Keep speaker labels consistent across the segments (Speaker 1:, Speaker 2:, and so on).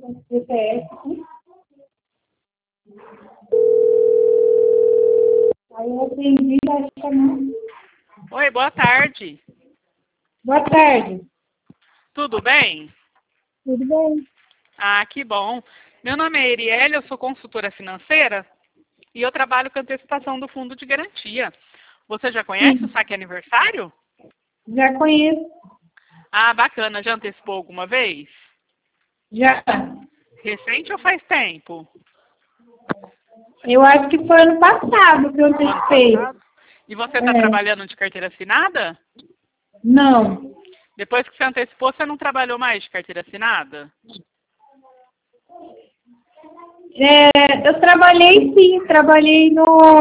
Speaker 1: GPS. Aí eu atendi, acho que não.
Speaker 2: Oi, boa tarde.
Speaker 1: Boa tarde.
Speaker 2: Tudo bem?
Speaker 1: Tudo bem?
Speaker 2: Ah, que bom. Meu nome é Erielle, eu sou consultora financeira e eu trabalho com antecipação do fundo de garantia. Você já conhece o
Speaker 1: Sim,
Speaker 2: saque aniversário?
Speaker 1: já conheço.
Speaker 2: Ah, bacana. Já antecipou alguma vez?
Speaker 1: Já.
Speaker 2: Recente ou faz tempo?
Speaker 1: Eu acho que foi ano passado que eu
Speaker 2: No ano
Speaker 1: antecipei.
Speaker 2: passado? E você está
Speaker 1: É.
Speaker 2: trabalhando de carteira assinada?
Speaker 1: Não.
Speaker 2: Depois que você antecipou, você não trabalhou mais de carteira assinada?
Speaker 1: Eu trabalhei sim, trabalhei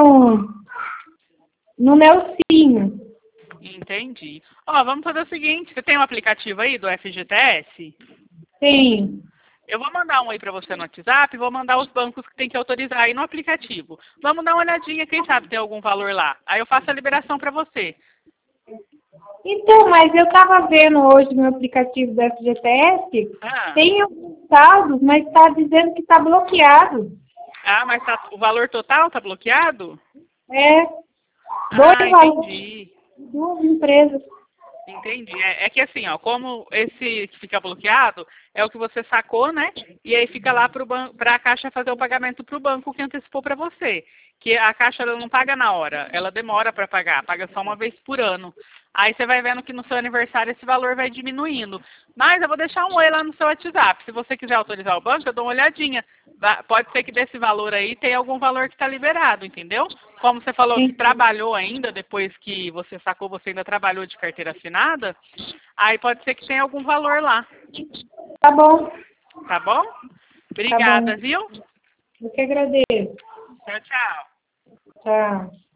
Speaker 1: no Nelsinho.
Speaker 2: Entendi. Ó, vamos fazer o seguinte, você tem um aplicativo aí do FGTS?
Speaker 1: Sim.
Speaker 2: Eu vou mandar um aí para você no WhatsApp e vou mandar os bancos que tem que autorizar aí no aplicativo. Vamos dar uma olhadinha, quem sabe tem algum valor lá. Aí eu faço a liberação para você.
Speaker 1: Então, mas eu estava vendo hoje no aplicativo do FGTS,
Speaker 2: Ah,
Speaker 1: tem alguns saldos, mas está dizendo que está bloqueado.
Speaker 2: mas o valor total tá bloqueado?
Speaker 1: É,
Speaker 2: Ah,
Speaker 1: dois valores,
Speaker 2: entendi.
Speaker 1: duas empresas.
Speaker 2: Entendi. É que assim, ó, como esse que fica bloqueado é o que você sacou, né? E aí fica lá para a Caixa fazer o pagamento para o banco que antecipou para você. Que a Caixa ela não paga na hora, ela demora para pagar, paga só uma vez por ano. Aí você vai vendo que no seu aniversário esse valor vai diminuindo. Mas eu vou deixar um oi lá no seu WhatsApp. Se você quiser autorizar o banco, eu dou uma olhadinha. Pode ser que desse valor aí tenha algum valor que está liberado, entendeu? Como você falou que
Speaker 1: Sim.
Speaker 2: trabalhou ainda, depois que você sacou, você ainda trabalhou de carteira assinada, aí pode ser que tenha algum valor lá.
Speaker 1: Tá bom,
Speaker 2: Tá bom?
Speaker 1: tá bom.
Speaker 2: Obrigada, viu?
Speaker 1: Eu que agradeço.
Speaker 2: Tchau, tchau.
Speaker 1: Tchau.